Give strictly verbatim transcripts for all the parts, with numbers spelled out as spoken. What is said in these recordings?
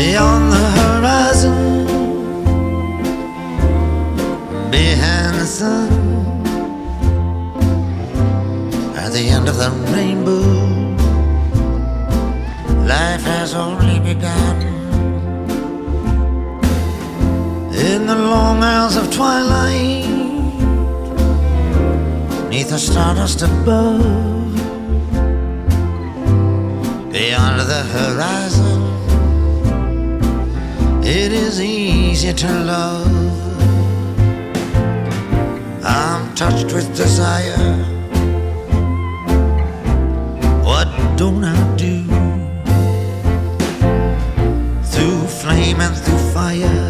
beyond the horizon, behind the sun, at the end of the rainbow, life has only begun. In the long hours of twilight, neath the stardust above, beyond the horizon, it is easy to love. I'm touched with desire. What don't I do? Through flame and through fire,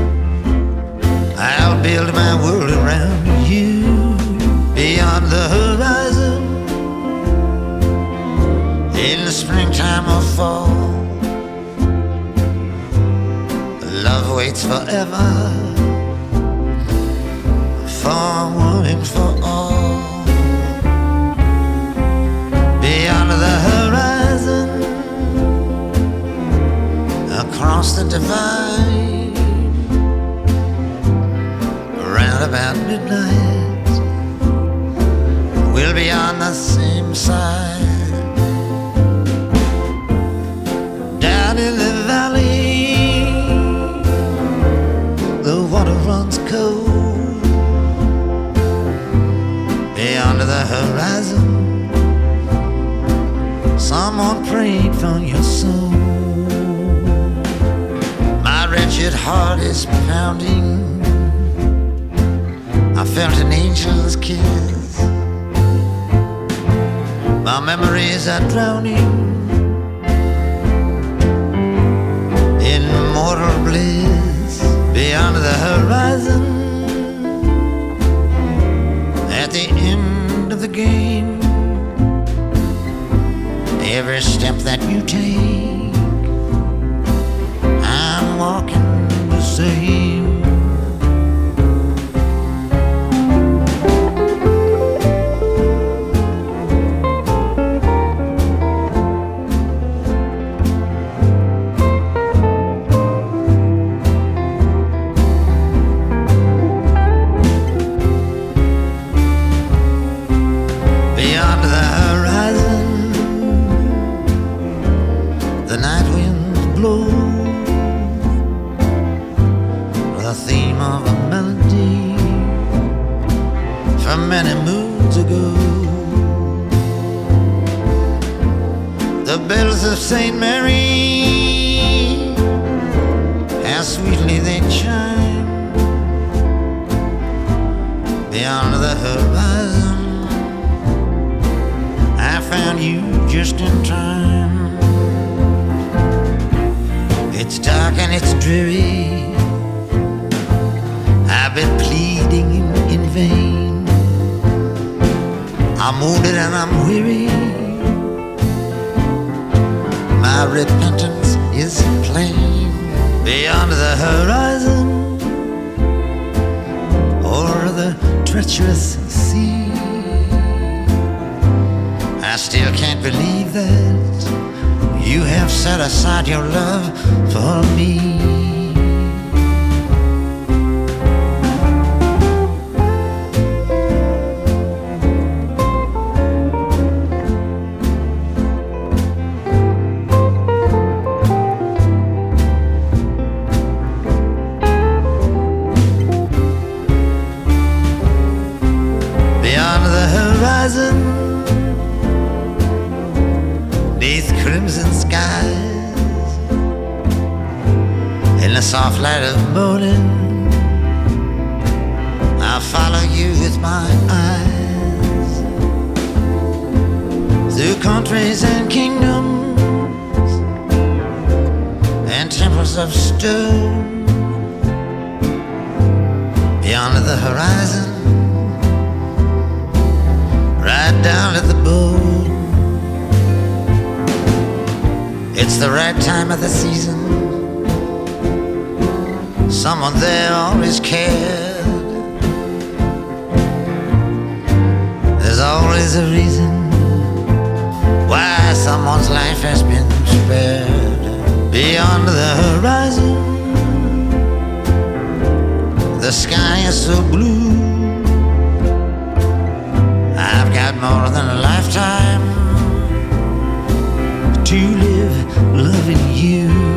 I'll build my world around you. Beyond the horizon, in the springtime or fall, love waits forever, for one and for all. Beyond the horizon, across the divide, around about midnight, we'll be on the same side. Down in the valley, the water runs cold. Beyond the horizon, someone prayed for your soul. My wretched heart is pounding. I felt an angel's kiss. My memories are drowning in mortal bliss. Beyond the horizon, at the end of the game, every step that you take, I'm walking the same. Many moons ago, the bells of Saint Mary, how sweetly they chime. Beyond the horizon, I found you just in time. It's dark and it's dreary, I've been pleading in, in vain. I'm wounded and I'm weary. My repentance is plain. Beyond the horizon, o'er the treacherous sea, I still can't believe that you have set aside your love for me. Neath crimson skies, in the soft light of morning, I'll follow you with my eyes, through countries and kingdoms and temples of stone. Beyond the horizon, right down at the bone. It's the right time of the season. Someone there always cared. There's always a reason why someone's life has been spared. beyond the horizon. The sky is so blue. I've got more than a lifetime to live loving you.